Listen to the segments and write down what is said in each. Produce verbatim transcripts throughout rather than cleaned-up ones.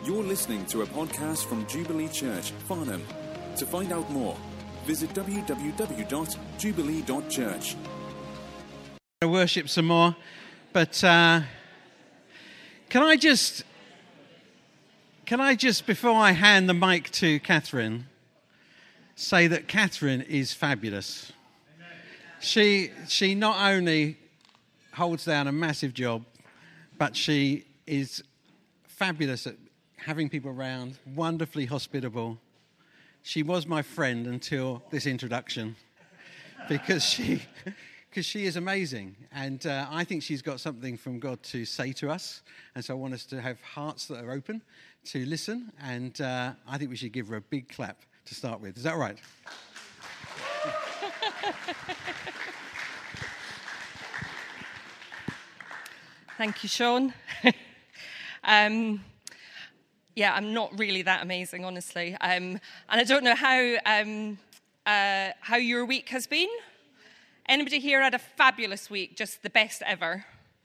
You're listening to a podcast from Jubilee Church, Farnham. To find out more, visit w w w dot jubilee dot church. I worship some more, but uh, can I just, can I just, before I hand the mic to Catherine, say that Catherine is fabulous. She she not only holds down a massive job, but she is fabulous at having people around, wonderfully hospitable. She was my friend until this introduction, because she because she is amazing. And uh, I think she's got something from God to say to us. And so I want us to have hearts that are open to listen. And uh, I think we should give her a big clap to start with. Is that right? Thank you, Sean. um, yeah, I'm not really that amazing, honestly. Um, and I don't know how um, uh, how your week has been. Anybody here had a fabulous week, just the best ever?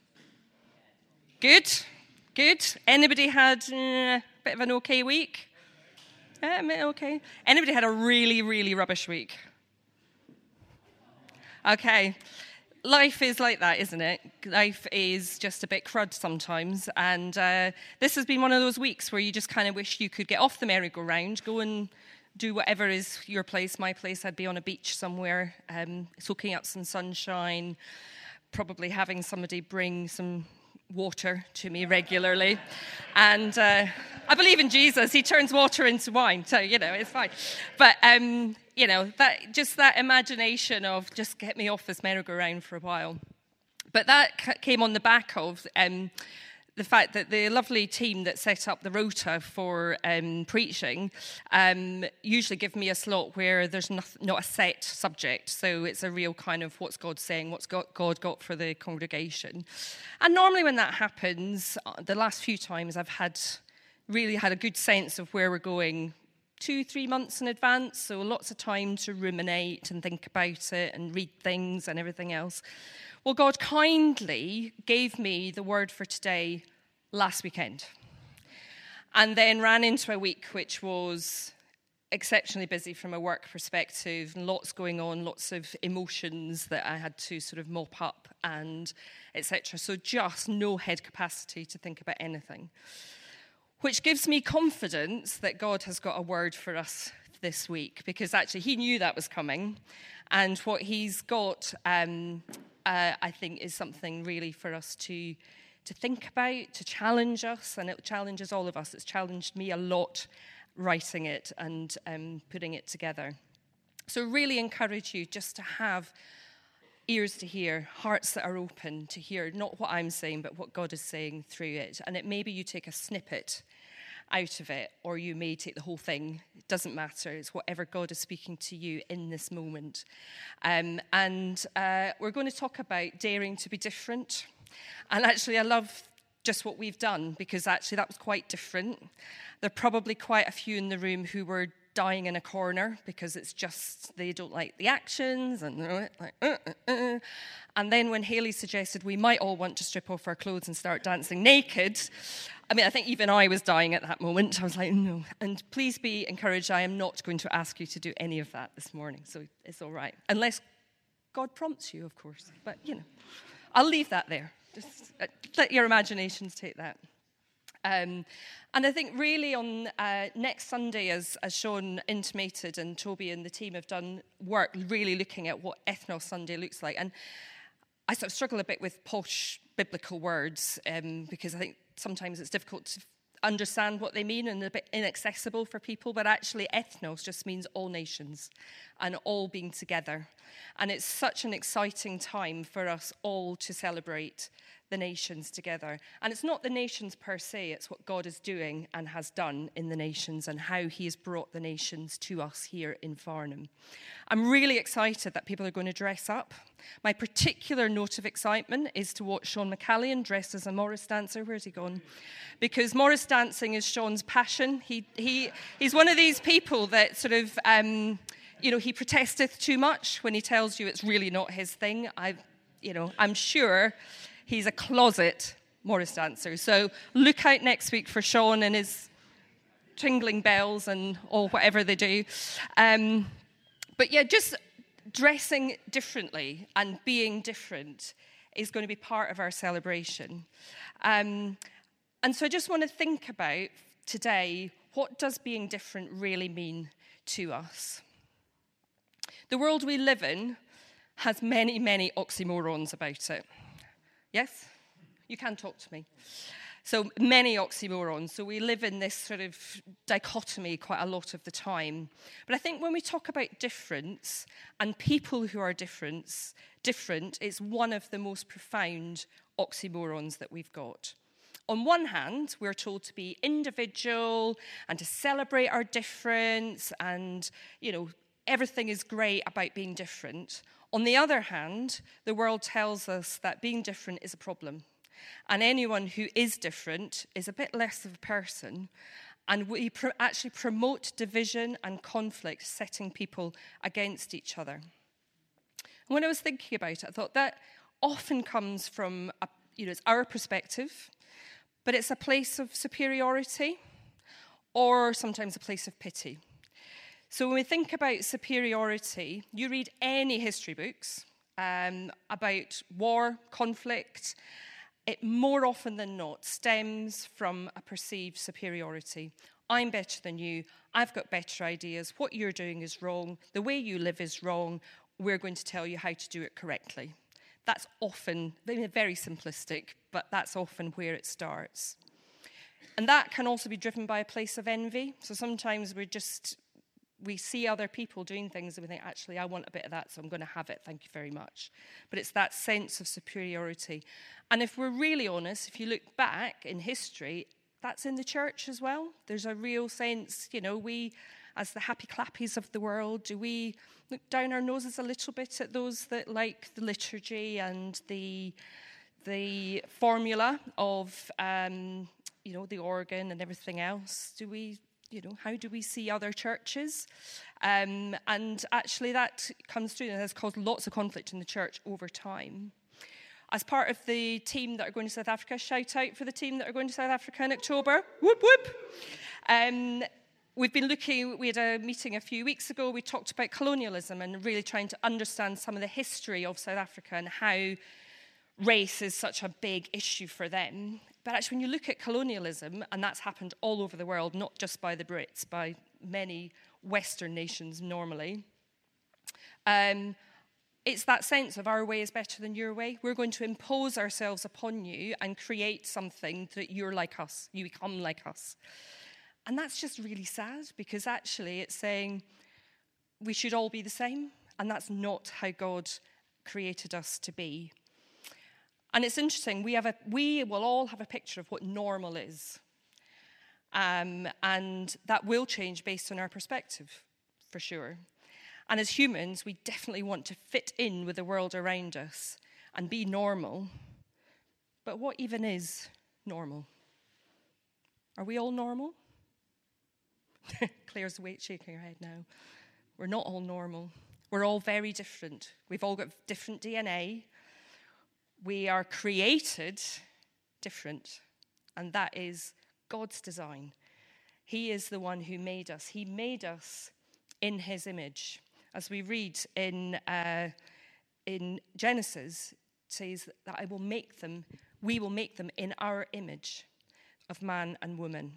Good, good. Anybody had uh, a bit of an okay week? Uh, okay. Anybody had a really, really rubbish week? Okay. Life is like that, isn't it? Life is just a bit crud sometimes. And uh, this has been one of those weeks where you just kind of wish you could get off the merry-go-round, go and do whatever is your place. My place, I'd be on a beach somewhere, um, soaking up some sunshine, probably having somebody bring some water to me regularly. And uh, I believe in Jesus. He turns water into wine, so, you know, it's fine. But... Um, You know, that just that imagination of just get me off this merry-go-round for a while. But that c- came on the back of um, the fact that the lovely team that set up the rota for um, preaching um, usually give me a slot where there's not, not a set subject. So it's a real kind of what's God saying, what's God, God got for the congregation. And normally when that happens, the last few times I've had really had a good sense of where we're going two, three months in advance, so lots of time to ruminate and think about it and read things and everything else. Well, God kindly gave me the word for today last weekend, and then ran into a week which was exceptionally busy from a work perspective, and lots going on, lots of emotions that I had to sort of mop up and et cetera. So just no head capacity to think about anything, which gives me confidence that God has got a word for us this week, because actually he knew that was coming. And what he's got, um, uh, I think, is something really for us to, to think about, to challenge us. And it challenges all of us. It's challenged me a lot writing it and um, putting it together. So really encourage you just to have ears to hear, hearts that are open to hear, not what I'm saying, but what God is saying through it. And it maybe you take a snippet out of it, or you may take the whole thing. It doesn't matter. It's whatever God is speaking to you in this moment. Um, and uh, we're going to talk about daring to be different. And actually, I love just what we've done, because actually that was quite different. There are probably quite a few in the room who were dying in a corner because it's just they don't like the actions and like uh, uh, uh. And then when Hayley suggested we might all want to strip off our clothes and start dancing naked, I mean, I think even I was dying at that moment. I was like, no. And please be encouraged, I am not going to ask you to do any of that this morning, so it's all right, unless God prompts you, of course. But you know, I'll leave that there. Just uh, let your imaginations take that. Um, and I think really on uh, next Sunday, as, as Sean intimated, and Toby and the team have done work really looking at what Ethnos Sunday looks like. And I sort of struggle a bit with posh biblical words um, because I think sometimes it's difficult to understand what they mean and a bit inaccessible for people. But actually ethnos just means all nations and all being together. And it's such an exciting time for us all to celebrate the nations together. And it's not the nations per se, it's what God is doing and has done in the nations and how he has brought the nations to us here in Farnham. I'm really excited that people are going to dress up. My particular note of excitement is to watch Sean McCallion dressed as a Morris dancer. Where's he gone? Because Morris dancing is Sean's passion. He he he's one of these people that sort of, um, you know, he protesteth too much when he tells you it's really not his thing. I, you know, I'm sure he's a closet Morris dancer. So look out next week for Sean and his tingling bells and all whatever they do. Um, but yeah, just dressing differently and being different is going to be part of our celebration. Um, and so I just want to think about today, what does being different really mean to us? The world we live in has many, many oxymorons about it. Yes? You can talk to me. So many oxymorons. So we live in this sort of dichotomy quite a lot of the time. But I think when we talk about difference and people who are different, different, it's one of the most profound oxymorons that we've got. On one hand, we're told to be individual and to celebrate our difference and, you know, everything is great about being different. On the other hand, the world tells us that being different is a problem. And anyone who is different is a bit less of a person. And we pr- actually promote division and conflict, setting people against each other. And when I was thinking about it, I thought that often comes from, a, you know, it's our perspective, but it's a place of superiority or sometimes a place of pity. So when we think about superiority, you read any history books um, about war, conflict, it more often than not stems from a perceived superiority. I'm better than you. I've got better ideas. What you're doing is wrong. The way you live is wrong. We're going to tell you how to do it correctly. That's often very simplistic, but that's often where it starts. And that can also be driven by a place of envy. So sometimes we're just, we see other people doing things and we think, actually, I want a bit of that, so I'm going to have it, thank you very much. But it's that sense of superiority. And if we're really honest, if you look back in history, that's in the church as well. There's a real sense, you know, we, as the happy clappies of the world, do we look down our noses a little bit at those that like the liturgy and the the formula of, um, you know, the organ and everything else? Do we, you know, how do we see other churches? Um, and actually that comes through and has caused lots of conflict in the church over time. As part of the team that are going to South Africa, shout out for the team that are going to South Africa in October. Whoop, whoop. Um, we've been looking, we had a meeting a few weeks ago, we talked about colonialism and really trying to understand some of the history of South Africa and how race is such a big issue for them. But actually, when you look at colonialism, and that's happened all over the world, not just by the Brits, by many Western nations normally, um, it's that sense of our way is better than your way. We're going to impose ourselves upon you and create something that you're like us, you become like us. And that's just really sad, because actually it's saying we should all be the same, and that's not how God created us to be. And it's interesting, we have a we will all have a picture of what normal is. Um, and that will change based on our perspective, for sure. And as humans, we definitely want to fit in with the world around us and be normal. But what even is normal? Are we all normal? Claire's shaking her head now. We're not all normal. We're all very different. We've all got different D N A. We are created different. And that is God's design. He is the one who made us. He made us in his image. As we read in uh, in Genesis, it says that I will make them, we will make them in our image of man and woman.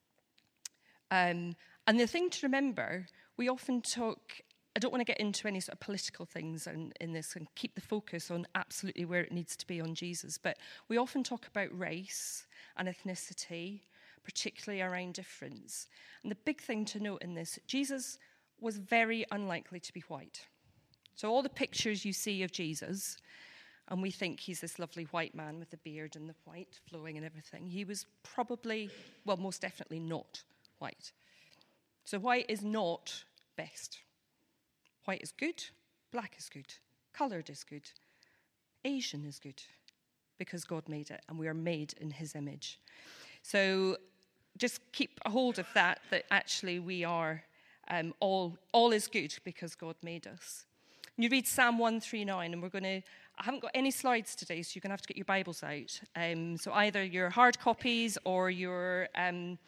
Um, and the thing to remember, we often talk, I don't want to get into any sort of political things in, in this and keep the focus on absolutely where it needs to be on Jesus, but we often talk about race and ethnicity, particularly around difference. And the big thing to note in this, Jesus was very unlikely to be white. So all the pictures you see of Jesus, and we think he's this lovely white man with the beard and the white flowing and everything, he was probably, well, most definitely not white. So white is not best. White is good, black is good, coloured is good, Asian is good, because God made it, and we are made in his image. So just keep a hold of that, that actually we are Um, all, all is good because God made us. You read Psalm one thirty-nine, and we're going to, I haven't got any slides today, so you're going to have to get your Bibles out. Um, so either your hard copies or your um,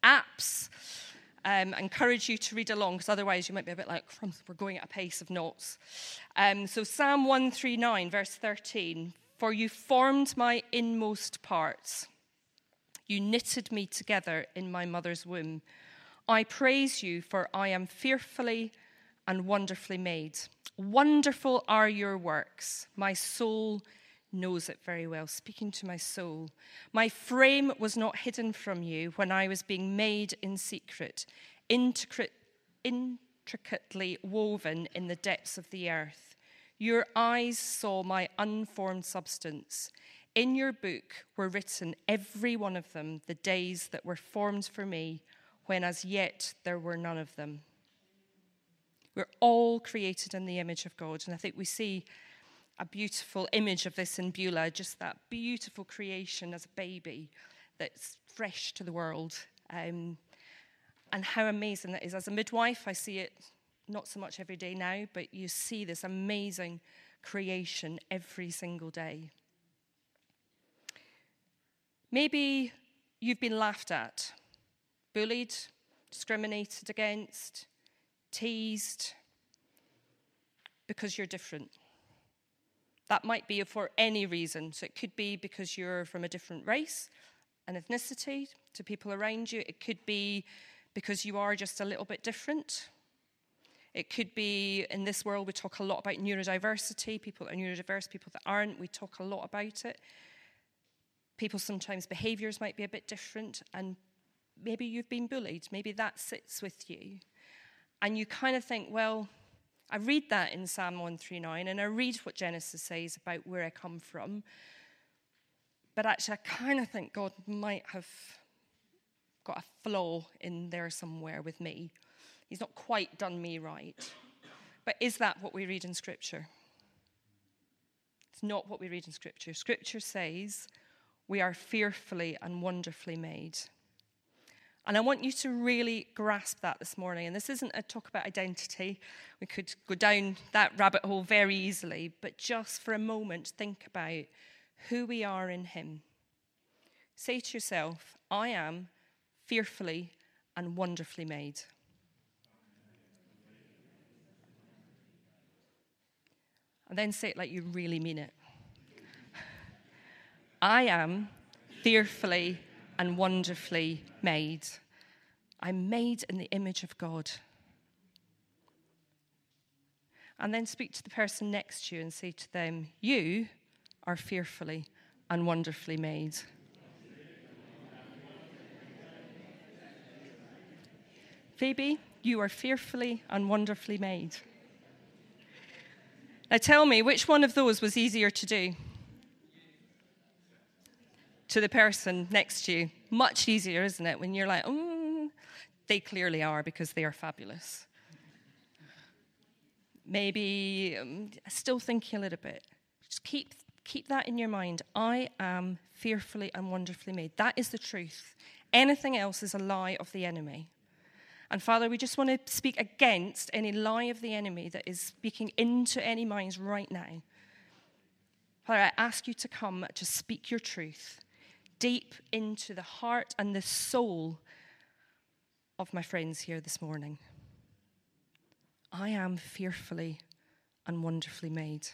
apps. Um, I encourage you to read along, because otherwise you might be a bit like, we're going at a pace of knots. Um, so Psalm one thirty-nine, verse thirteen, for you formed my inmost parts. You knitted me together in my mother's womb. I praise you, for I am fearfully and wonderfully made. Wonderful are your works. My soul knows it very well. Speaking to my soul. My frame was not hidden from you when I was being made in secret, intricate, intricately woven in the depths of the earth. Your eyes saw my unformed substance. In your book were written, every one of them, the days that were formed for me, when as yet there were none of them. We're all created in the image of God. And I think we see a beautiful image of this in Beulah, just that beautiful creation as a baby that's fresh to the world. Um, and how amazing that is. As a midwife, I see it not so much every day now, but you see this amazing creation every single day. Maybe you've been laughed at, bullied, discriminated against, teased, because you're different. That might be for any reason. So it could be because you're from a different race and ethnicity to people around you. It could be because you are just a little bit different. It could be, in this world, we talk a lot about neurodiversity, people that are neurodiverse, people that aren't. We talk a lot about it. People sometimes behaviors might be a bit different, and maybe you've been bullied. Maybe that sits with you. And you kind of think, well, I read that in Psalm one thirty-nine, and I read what Genesis says about where I come from. But actually, I kind of think God might have got a flaw in there somewhere with me. He's not quite done me right. But is that what we read in Scripture? It's not what we read in Scripture. Scripture says we are fearfully and wonderfully made. And I want you to really grasp that this morning. And this isn't a talk about identity. We could go down that rabbit hole very easily. But just for a moment, think about who we are in him. Say to yourself, I am fearfully and wonderfully made. And then say it like you really mean it. I am fearfully and wonderfully made. I'm made in the image of God. And then speak to the person next to you and say to them, you are fearfully and wonderfully made. Phoebe, you are fearfully and wonderfully made. Now tell me, which one of those was easier to do? To the person next to you. Much easier, isn't it? When you're like, oh, they clearly are because they are fabulous. Maybe um, still thinking a little bit. Just keep keep that in your mind. I am fearfully and wonderfully made. That is the truth. Anything else is a lie of the enemy. And Father, we just want to speak against any lie of the enemy that is speaking into any minds right now. Father, I ask you to come to speak your truth deep into the heart and the soul of my friends here this morning. I am fearfully and wonderfully made.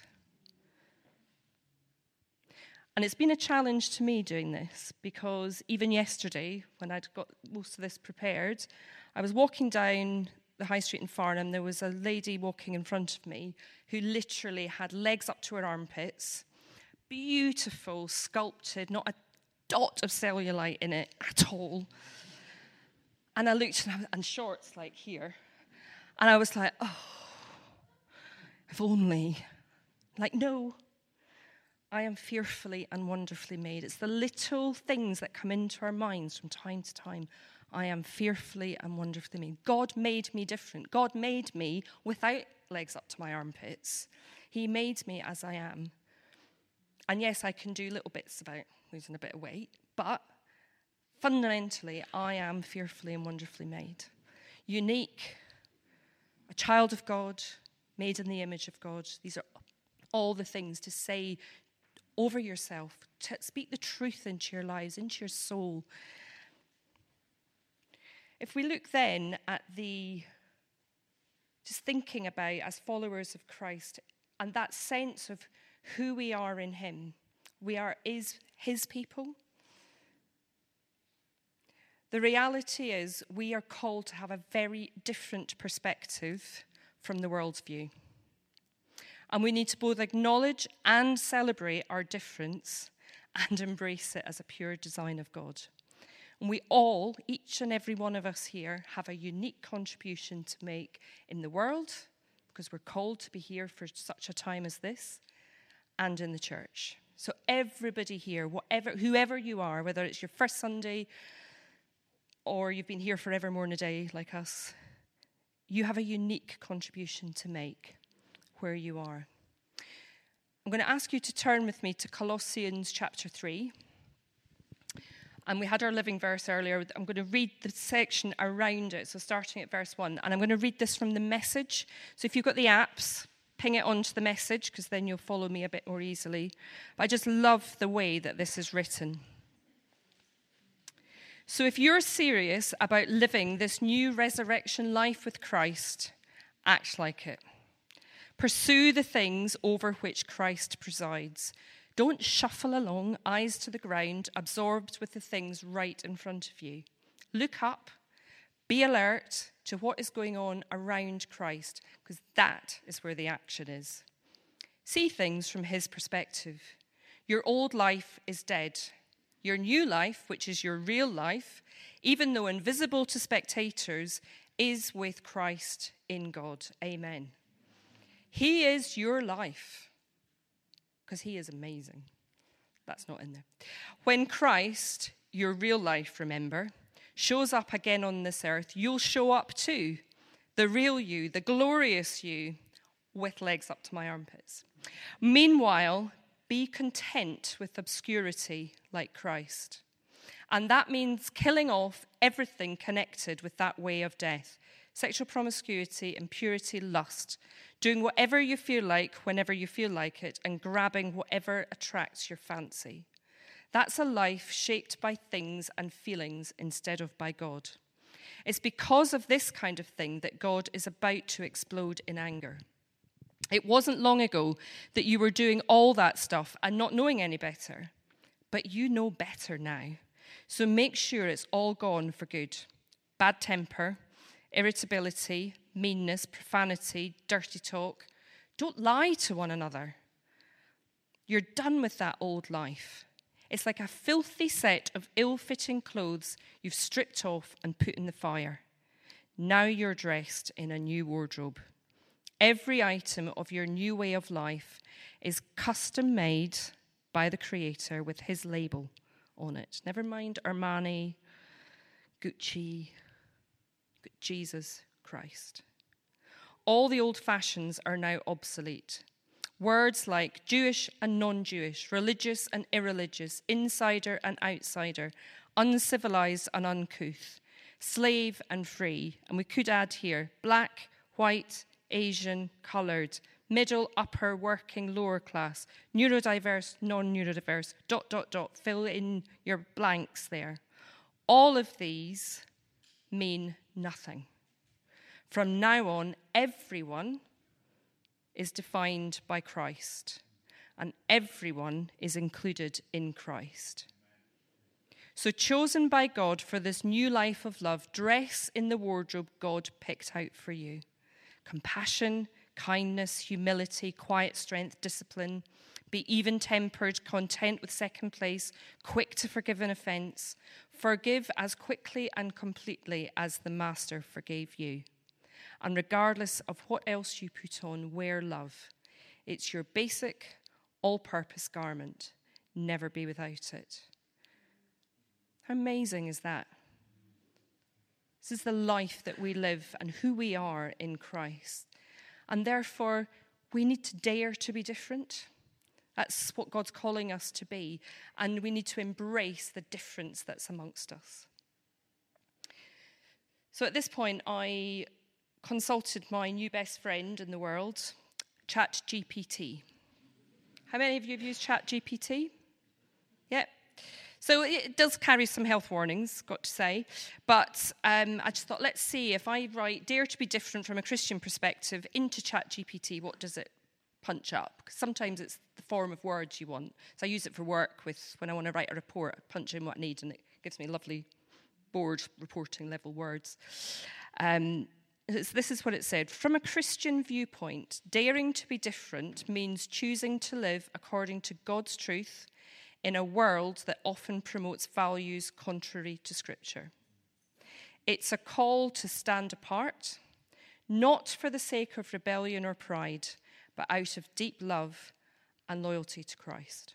And it's been a challenge to me doing this, because even yesterday, when I'd got most of this prepared, I was walking down the high street in Farnham. There was a lady walking in front of me who literally had legs up to her armpits, beautiful, sculpted, not a dot of cellulite in it at all. And I looked, and, I was, and shorts like here. And I was like, oh, if only. Like, no. I am fearfully and wonderfully made. It's the little things that come into our minds from time to time. I am fearfully and wonderfully made. God made me different. God made me without legs up to my armpits. He made me as I am. And yes, I can do little bits about losing a bit of weight, but fundamentally, I am fearfully and wonderfully made. Unique, a child of God, made in the image of God. These are all the things to say over yourself, to speak the truth into your lives, into your soul. If we look then at the, just thinking about as followers of Christ and that sense of who we are in him, we are is his people. The reality is we are called to have a very different perspective from the world's view. And we need to both acknowledge and celebrate our difference and embrace it as a pure design of God. And we all, each and every one of us here, have a unique contribution to make in the world, because we're called to be here for such a time as this, and in the church. So everybody here, whatever, whoever you are, whether it's your first Sunday or you've been here forever more than a day like us, you have a unique contribution to make where you are. I'm going to ask you to turn with me to Colossians chapter three. And we had our living verse earlier. I'm going to read the section around it, so starting at verse one. And I'm going to read this from the Message. So if you've got the apps, ping it onto the Message, because then you'll follow me a bit more easily. But I just love the way that this is written. So if you're serious about living this new resurrection life with Christ, act like it. Pursue the things over which Christ presides. Don't shuffle along, eyes to the ground, absorbed with the things right in front of you. Look up, be alert to what is going on around Christ, because that is where the action is. See things from his perspective. Your old life is dead. Your new life, which is your real life, even though invisible to spectators, is with Christ in God. Amen. He is your life, because he is amazing. That's not in there. When Christ, your real life, remember, shows up again on this earth, you'll show up too. The real you, the glorious you, with legs up to my armpits. Meanwhile, be content with obscurity like Christ. And that means killing off everything connected with that way of death. Sexual promiscuity, impurity, lust. Doing whatever you feel like whenever you feel like it, and grabbing whatever attracts your fancy. That's a life shaped by things and feelings instead of by God. It's because of this kind of thing that God is about to explode in anger. It wasn't long ago that you were doing all that stuff and not knowing any better. But you know better now. So make sure it's all gone for good. Bad temper, irritability, meanness, profanity, dirty talk. Don't lie to one another. You're done with that old life. It's like a filthy set of ill-fitting clothes you've stripped off and put in the fire. Now you're dressed in a new wardrobe. Every item of your new way of life is custom made by the Creator with his label on it. Never mind Armani, Gucci, Jesus Christ. All the old fashions are now obsolete. Words like Jewish and non-Jewish, religious and irreligious, insider and outsider, uncivilized and uncouth, slave and free, and we could add here black, white, Asian, coloured, middle, upper, working, lower class, neurodiverse, non-neurodiverse, dot, dot, dot, fill in your blanks there. All of these mean nothing. From now on, everyone is defined by Christ, and everyone is included in Christ. So chosen by God for this new life of love, dress in the wardrobe God picked out for you. Compassion, kindness, humility, quiet strength, discipline. Be even-tempered, content with second place, quick to forgive an offence. Forgive as quickly and completely as the Master forgave you. And regardless of what else you put on, wear love. It's your basic, all-purpose garment. Never be without it. How amazing is that? This is the life that we live and who we are in Christ. And therefore, we need to dare to be different. That's what God's calling us to be. And we need to embrace the difference that's amongst us. So at this point, I consulted my new best friend in the world, ChatGPT. How many of you have used ChatGPT? Yep. So it does carry some health warnings, got to say. But um, I just thought, let's see, if I write dare to be different from a Christian perspective into ChatGPT, what does it punch up? Because sometimes it's the form of words you want. So I use it for work with when I want to write a report, I punch in what I need, and it gives me lovely board reporting level words. Um, this is what it said. From a Christian viewpoint, daring to be different means choosing to live according to God's truth in a world that often promotes values contrary to Scripture. It's a call to stand apart, not for the sake of rebellion or pride, but out of deep love and loyalty to Christ.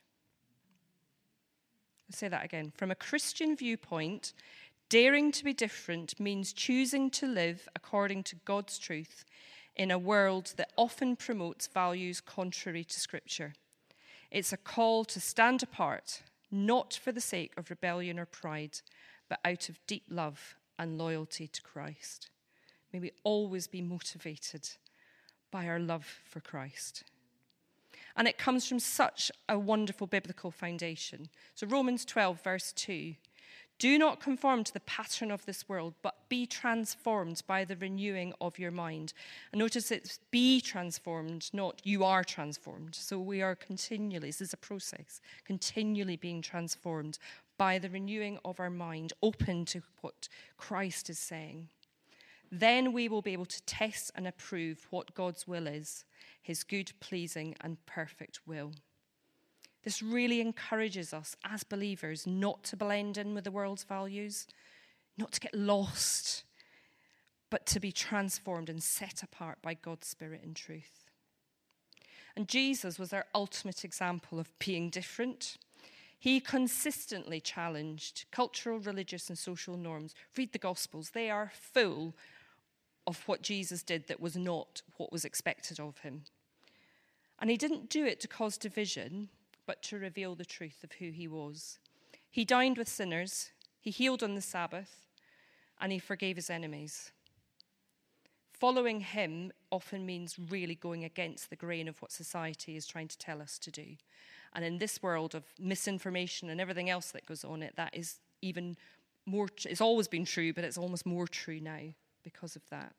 I'll say that again. From a Christian viewpoint, daring to be different means choosing to live according to God's truth in a world that often promotes values contrary to Scripture. It's a call to stand apart, not for the sake of rebellion or pride, but out of deep love and loyalty to Christ. May we always be motivated by our love for Christ. And it comes from such a wonderful biblical foundation. So Romans twelve, verse two. Do not conform to the pattern of this world, but be transformed by the renewing of your mind. And notice it's be transformed, not you are transformed. So we are continually, this is a process, continually being transformed by the renewing of our mind, open to what Christ is saying. Then we will be able to test and approve what God's will is, his good, pleasing, and perfect will. This really encourages us as believers not to blend in with the world's values, not to get lost, but to be transformed and set apart by God's Spirit and truth. And Jesus was our ultimate example of being different. He consistently challenged cultural, religious, and social norms. Read the Gospels. They are full of what Jesus did that was not what was expected of him. And he didn't do it to cause division, but to reveal the truth of who he was. He dined with sinners, he healed on the Sabbath, and he forgave his enemies. Following him often means really going against the grain of what society is trying to tell us to do. And in this world of misinformation and everything else that goes on it, that is even more, it's always been true, but it's almost more true now because of that.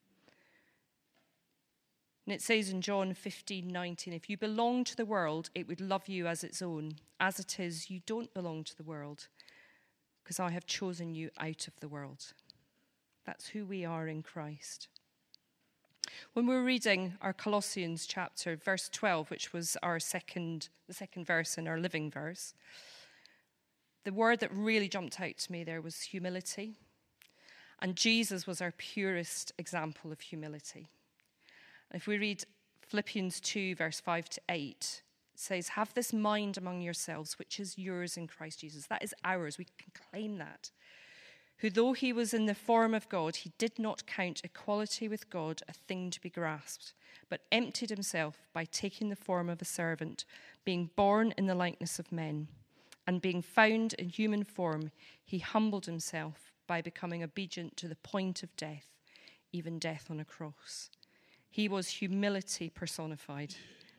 And it says in John fifteen nineteen, if you belong to the world, it would love you as its own. As it is, you don't belong to the world, because I have chosen you out of the world. That's who we are in Christ. When we were reading our Colossians chapter, verse twelve, which was our second, the second verse in our living verse, the word that really jumped out to me there was humility. And Jesus was our purest example of humility. If we read Philippians two, verse five to eight, it says, have this mind among yourselves, which is yours in Christ Jesus. That is ours. We can claim that. Who, though he was in the form of God, he did not count equality with God a thing to be grasped, but emptied himself by taking the form of a servant, being born in the likeness of men. And being found in human form, he humbled himself by becoming obedient to the point of death, even death on a cross. He was humility personified.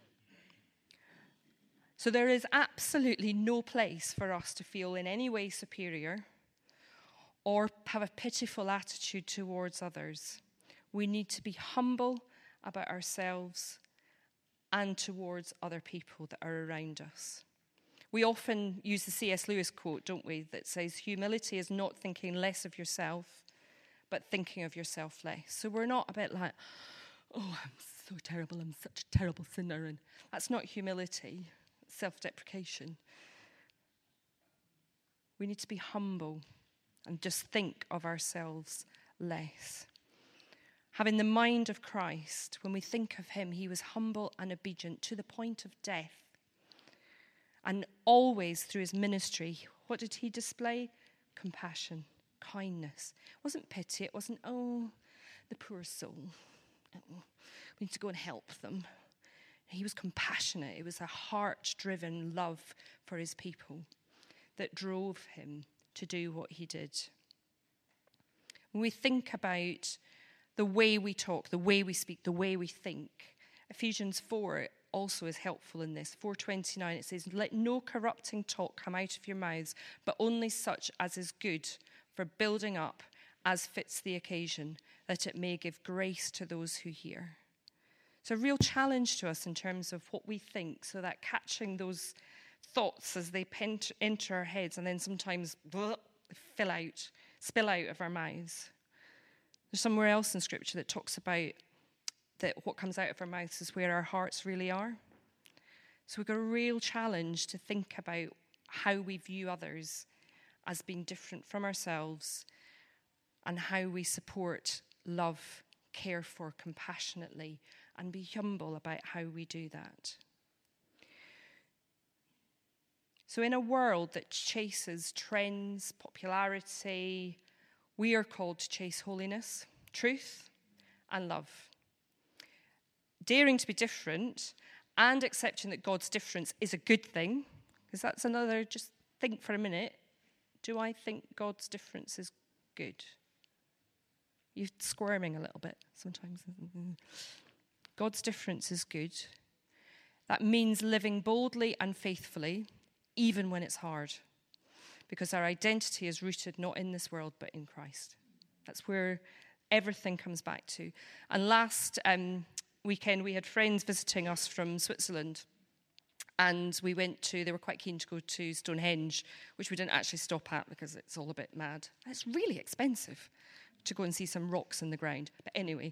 So there is absolutely no place for us to feel in any way superior or have a pitiful attitude towards others. We need to be humble about ourselves and towards other people that are around us. We often use the C S Lewis quote, don't we, that says, humility is not thinking less of yourself, but thinking of yourself less. So we're not a bit like, oh, I'm so terrible, I'm such a terrible sinner. And that's not humility, it's self-deprecation. We need to be humble and just think of ourselves less. Having the mind of Christ, when we think of him, he was humble and obedient to the point of death. And always through his ministry, what did he display? Compassion, kindness. It wasn't pity, it wasn't, oh, the poor soul. Oh, we need to go and help them. He was compassionate. It was a heart-driven love for his people that drove him to do what he did. When we think about the way we talk, the way we speak, the way we think, Ephesians four also is helpful in this. four twenty-nine, it says, let no corrupting talk come out of your mouths, but only such as is good for building up as fits the occasion, that it may give grace to those who hear. It's a real challenge to us in terms of what we think, so that catching those thoughts as they enter our heads and then sometimes blah, fill out, spill out of our mouths. There's somewhere else in Scripture that talks about that what comes out of our mouths is where our hearts really are. So we've got a real challenge to think about how we view others as being different from ourselves, and how we support, love, care for compassionately, and be humble about how we do that. So in a world that chases trends, popularity, we are called to chase holiness, truth, and love. Daring to be different and accepting that God's difference is a good thing, because that's another, just think for a minute, do I think God's difference is good? You're squirming a little bit sometimes. God's difference is good. That means living boldly and faithfully, even when it's hard, because our identity is rooted not in this world, but in Christ. That's where everything comes back to. And last um, weekend, we had friends visiting us from Switzerland, and we went to, they were quite keen to go to Stonehenge, which we didn't actually stop at because it's all a bit mad. It's really expensive to go and see some rocks in the ground. But anyway,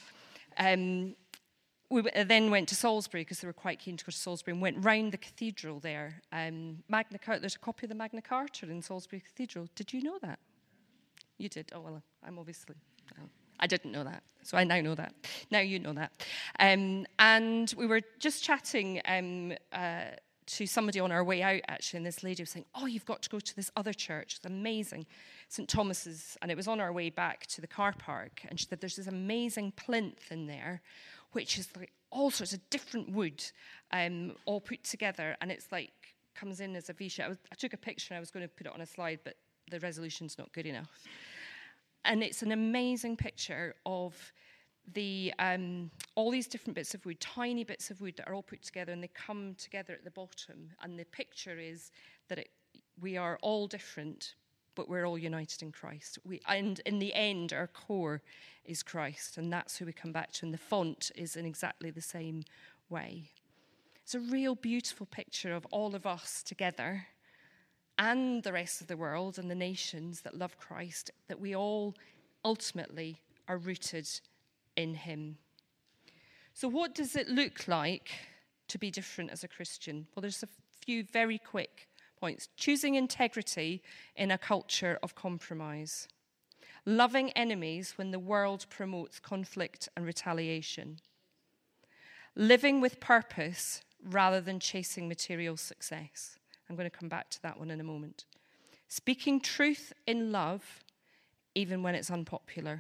um, we then went to Salisbury because they were quite keen to go to Salisbury, and went round the cathedral there. Um, Magna Carta, there's a copy of the Magna Carta in Salisbury Cathedral. Did you know that? You did? Oh, well, I'm obviously... Oh, I didn't know that, so I now know that. Now you know that. Um, and we were just chatting um, uh, to somebody on our way out, actually, and this lady was saying, oh, you've got to go to this other church. It's amazing. Saint Thomas's. And it was on our way back to the car park. And she said, there's this amazing plinth in there, which is like all sorts of different wood, um, all put together. And it's like, comes in as a V-shape. I, was, I took a picture and I was going to put it on a slide, but the resolution's not good enough. And it's an amazing picture of the um, all these different bits of wood, tiny bits of wood that are all put together, and they come together at the bottom. And the picture is that it, we are all different, but we're all united in Christ. We, and in the end, our core is Christ, and that's who we come back to. And the font is in exactly the same way. It's a real beautiful picture of all of us together, and the rest of the world and the nations that love Christ, that we all ultimately are rooted in him. So what does it look like to be different as a Christian? Well, there's a few very quick points. Choosing integrity in a culture of compromise. Loving enemies when the world promotes conflict and retaliation. Living with purpose rather than chasing material success. I'm going to come back to that one in a moment. Speaking truth in love, even when it's unpopular.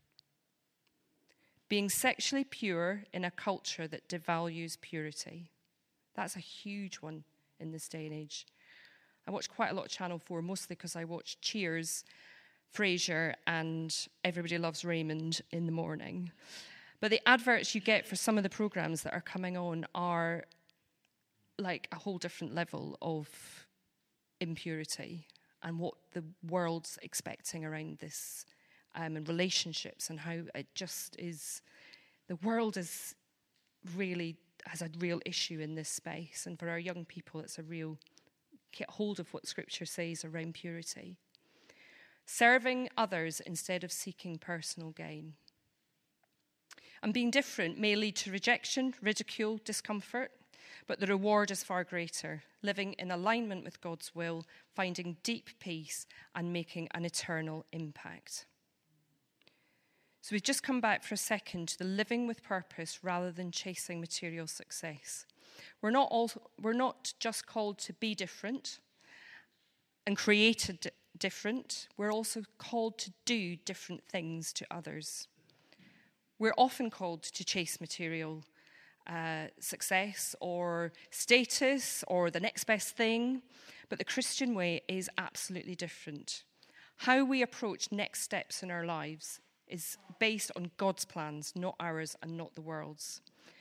Being sexually pure in a culture that devalues purity. That's a huge one in this day and age. I watch quite a lot of Channel four, mostly because I watch Cheers, Frasier, and Everybody Loves Raymond in the morning. But the adverts you get for some of the programs that are coming on are like a whole different level of impurity and what the world's expecting around this, um, and relationships, and how it just is, the world is really, has a real issue in this space. And for our young people, it's a real, get hold of what Scripture says around purity. Serving others instead of seeking personal gain. And being different may lead to rejection, ridicule, discomfort, but the reward is far greater, living in alignment with God's will, finding deep peace, and making an eternal impact. So we've just come back for a second to the living with purpose rather than chasing material success. We're not all, we're not just called to be different and created different. We're also called to do different things to others. We're often called to chase material uh, success or status or the next best thing, but the Christian way is absolutely different. How we approach next steps in our lives is based on God's plans, not ours and not the world's.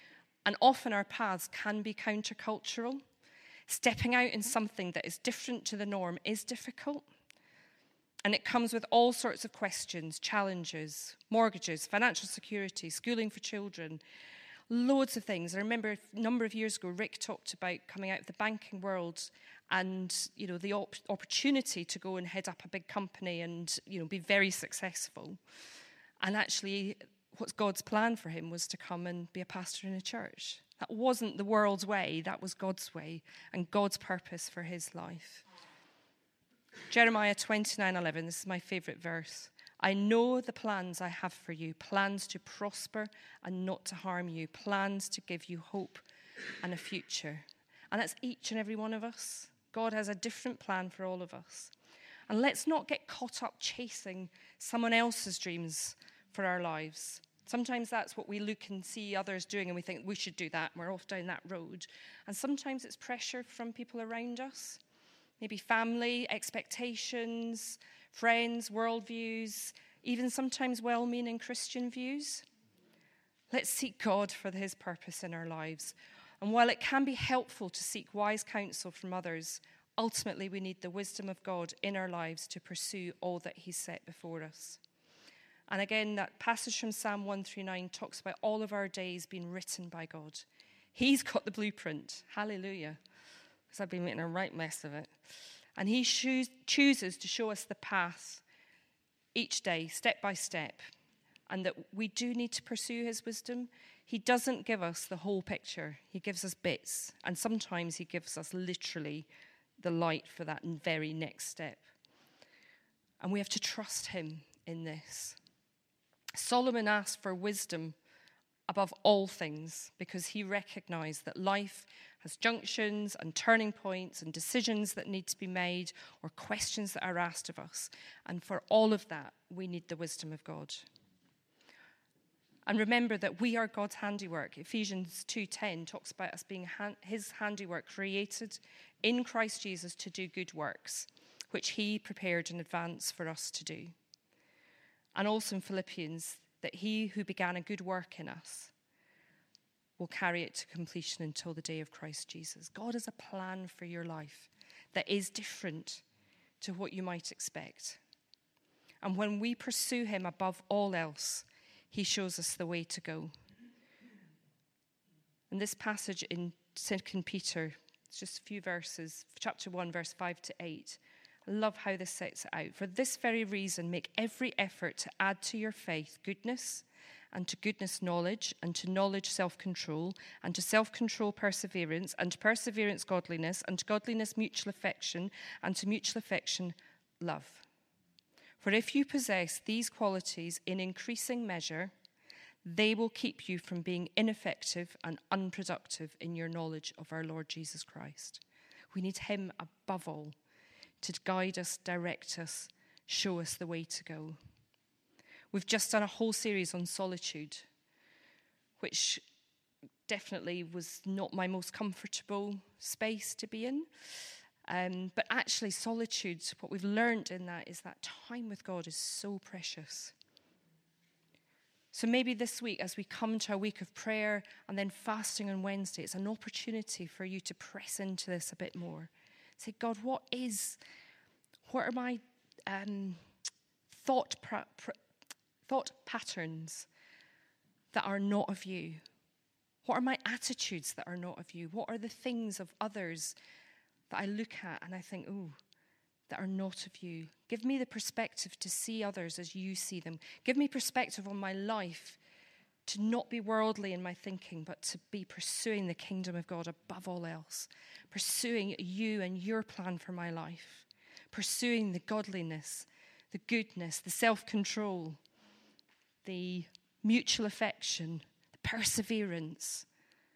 And often our paths can be countercultural. Stepping out in something that is different to the norm is difficult. And it comes with all sorts of questions, challenges, mortgages, financial security, schooling for children, loads of things. I remember a number of years ago, Rick talked about coming out of the banking world and, you know, the op- opportunity to go and head up a big company and, you know, be very successful. And actually, what's God's plan for him was to come and be a pastor in a church. That wasn't the world's way, that was God's way and God's purpose for his life. Jeremiah twenty-nine eleven, this is my favourite verse. I know the plans I have for you, plans to prosper and not to harm you, plans to give you hope and a future. And that's each and every one of us. God has a different plan for all of us. And let's not get caught up chasing someone else's dreams for our lives. Sometimes that's what we look and see others doing and we think we should do that and we're off down that road. And sometimes it's pressure from people around us. Maybe family, expectations, friends, worldviews, even sometimes well-meaning Christian views. Let's seek God for his purpose in our lives. And while it can be helpful to seek wise counsel from others, ultimately we need the wisdom of God in our lives to pursue all that he's set before us. And again, that passage from Psalm one thirty-nine talks about all of our days being written by God. He's got the blueprint. Hallelujah. Because I've been making a right mess of it. And he choos- chooses to show us the path each day, step by step. And that we do need to pursue his wisdom. He doesn't give us the whole picture. He gives us bits. And sometimes he gives us literally the light for that very next step. And we have to trust him in this. Solomon asked for wisdom above all things because he recognized that life has junctions and turning points and decisions that need to be made or questions that are asked of us. And for all of that, we need the wisdom of God. And remember that we are God's handiwork. Ephesians two ten talks about us being han- his handiwork created in Christ Jesus to do good works, which he prepared in advance for us to do. And also in Philippians, that he who began a good work in us will carry it to completion until the day of Christ Jesus. God has a plan for your life that is different to what you might expect. And when we pursue him above all else, he shows us the way to go. And this passage in Second Peter, it's just a few verses, chapter one, verse five to eight. I love how this sets it out. For this very reason, make every effort to add to your faith goodness, and to goodness knowledge, and to knowledge self-control, and to self-control perseverance, and to perseverance godliness, and to godliness mutual affection, and to mutual affection love. For if you possess these qualities in increasing measure, they will keep you from being ineffective and unproductive in your knowledge of our Lord Jesus Christ. We need him above all to guide us, direct us, show us the way to go. We've just done a whole series on solitude, which definitely was not my most comfortable space to be in. Um, but actually, solitude, what we've learned in that is that time with God is so precious. So maybe this week, as we come to a week of prayer and then fasting on Wednesday, it's an opportunity for you to press into this a bit more. Say, God, what is, what are my um, thought pra- pr- thought patterns that are not of you? What are my attitudes that are not of you? What are the things of others that I look at and I think, oh, that are not of you? Give me the perspective to see others as you see them. Give me perspective on my life to not be worldly in my thinking, but to be pursuing the kingdom of God above all else. Pursuing you and your plan for my life. Pursuing the godliness, the goodness, the self-control, the mutual affection, the perseverance.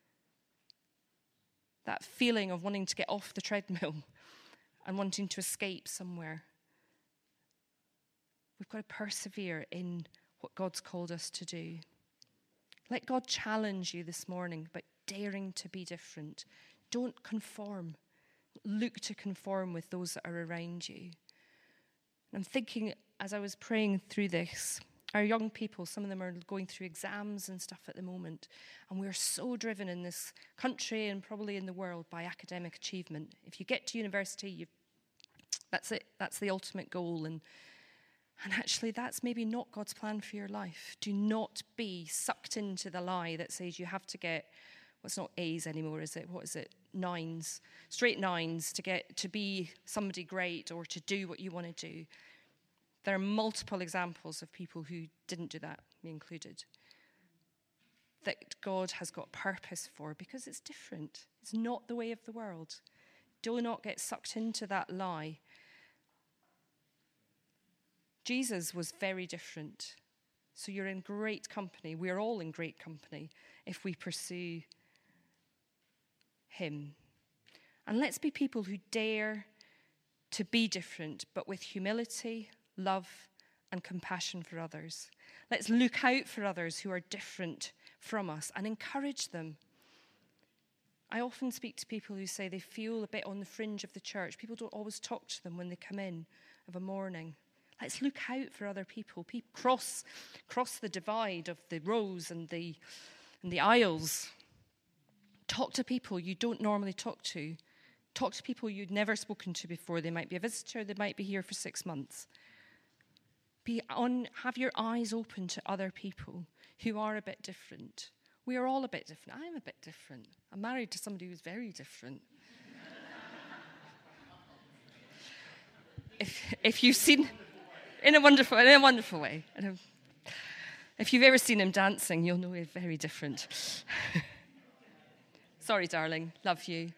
That feeling of wanting to get off the treadmill and wanting to escape somewhere. We've got to persevere in what God's called us to do. Let God challenge you this morning about daring to be different. Don't conform. Look to conform with those that are around you. And I'm thinking, as I was praying through this, Our young people, some of them are going through exams and stuff at the moment. And we're so driven in this country and probably in the world by academic achievement. If you get to university, you, that's it. That's the ultimate goal. And, and actually, that's maybe not God's plan for your life. Do not be sucked into the lie that says you have to get, well, it's not A's anymore, is it? What is it? Nines. Straight nines to get to be somebody great or to do what you want to do. There are multiple examples of people who didn't do that, me included, that God has got purpose for because it's different. It's not the way of the world. Do not get sucked into that lie. Jesus was very different. So you're in great company. We're all in great company if we pursue him. And let's be people who dare to be different, but with humility, love, and compassion for others. Let's look out for others who are different from us and encourage them. I often speak to people who say they feel a bit on the fringe of the church. People don't always talk to them when they come in of a morning. Let's look out for other people. people cross, cross the divide of the rows and the, and the aisles. Talk to people you don't normally talk to. Talk to people you'd never spoken to before. They might be a visitor. They might be here for six months. Be on, have your eyes open to other people who are a bit different. We are all a bit different. I'm a bit different. I'm married to somebody who's very different. if if you've seen, in a wonderful, in a wonderful way. If you've ever seen him dancing, you'll know he's very different. Sorry, darling. Love you.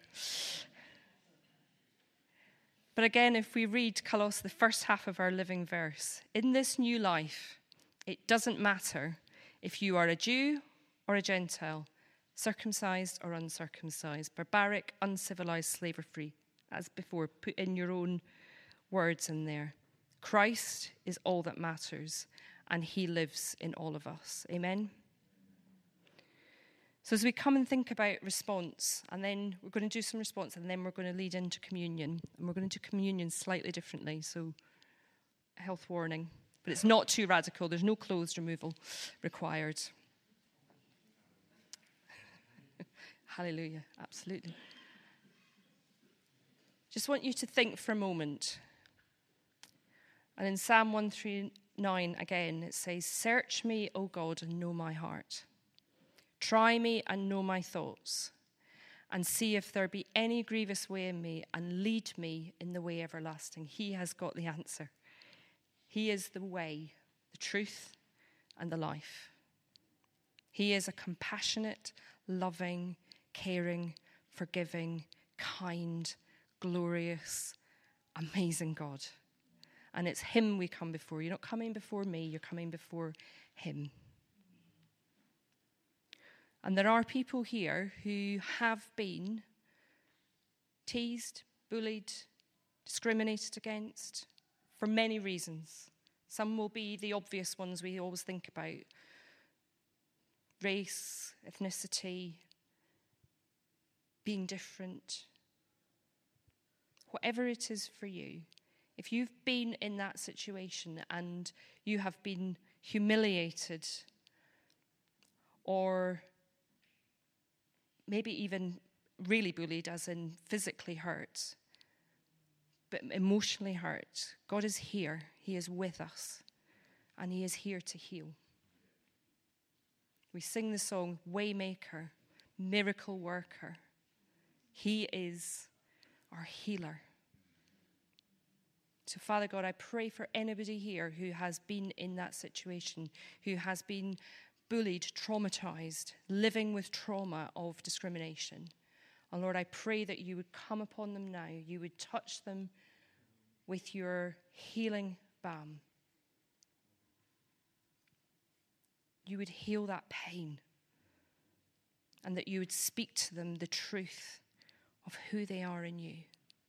But again, if we read Colossae, the first half of our living verse, in this new life, it doesn't matter if you are a Jew or a Gentile, circumcised or uncircumcised, barbaric, uncivilized, slave or free. As before, put in your own words in there. Christ is all that matters, and he lives in all of us. Amen? So as we come and think about response, and then we're going to do some response, and then we're going to lead into communion. And we're going to do communion slightly differently, so health warning. But it's not too radical. There's no clothes removal required. Hallelujah, absolutely. Just want you to think for a moment. And in Psalm one thirty-nine, again, it says, "Search me, O God, and know my heart. Try me and know my thoughts, and see if there be any grievous way in me, and lead me in the way everlasting." He has got the answer. He is the way, the truth, and the life. He is a compassionate, loving, caring, forgiving, kind, glorious, amazing God. And it's him we come before. You're not coming before me, you're coming before him. And there are people here who have been teased, bullied, discriminated against for many reasons. Some will be the obvious ones we always think about. Race, ethnicity, being different. Whatever it is for you, if you've been in that situation and you have been humiliated or maybe even really bullied, as in physically hurt, but emotionally hurt, God is here. He is with us, and he is here to heal. We sing the song, Waymaker, Miracle Worker. He is our healer. So, Father God, I pray for anybody here who has been in that situation, who has been bullied, traumatized, living with trauma of discrimination. And Lord, I pray that you would come upon them now. You would touch them with your healing balm. You would heal that pain. And that you would speak to them the truth of who they are in you.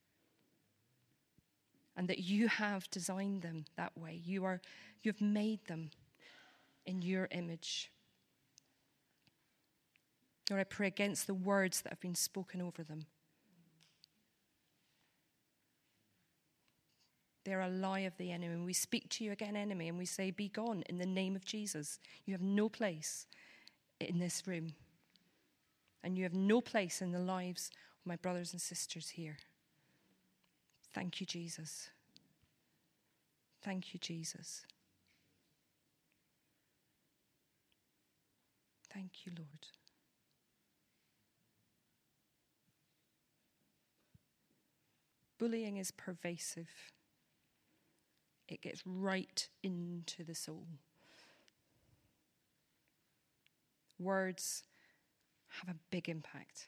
And that you have designed them that way. You are, you've made them in your image. Lord, I pray against the words that have been spoken over them. They're a lie of the enemy. And we speak to you again, enemy, and we say, be gone in the name of Jesus. You have no place in this room. And you have no place in the lives of my brothers and sisters here. Thank you, Jesus. Thank you, Jesus. Thank you, Lord. Bullying is pervasive. It gets right into the soul. Words have a big impact.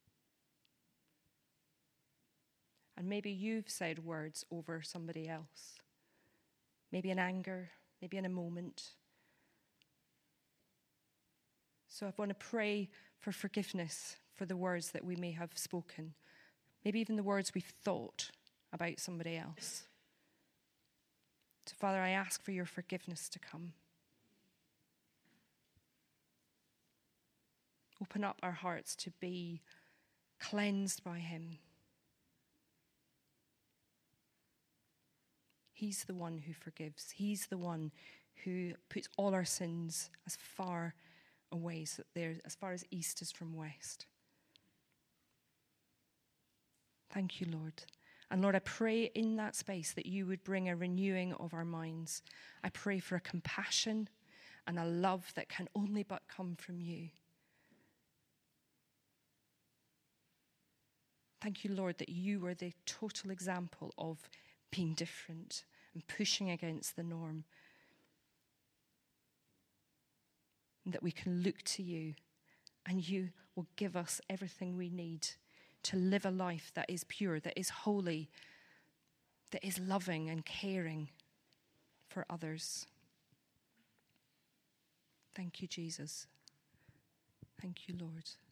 And maybe you've said words over somebody else. Maybe in anger, maybe in a moment. So I want to pray for forgiveness for the words that we may have spoken. Maybe even the words we've thought about somebody else. So Father, I ask for your forgiveness to come. Open up our hearts to be cleansed by him. He's the one who forgives. He's the one who puts all our sins as far away, so they're as far as east is from west. Thank you, Lord. And Lord, I pray in that space that you would bring a renewing of our minds. I pray for a compassion and a love that can only but come from you. Thank you, Lord, that you were the total example of being different and pushing against the norm. And that we can look to you and you will give us everything we need to live a life that is pure, that is holy, that is loving and caring for others. Thank you, Jesus. Thank you, Lord.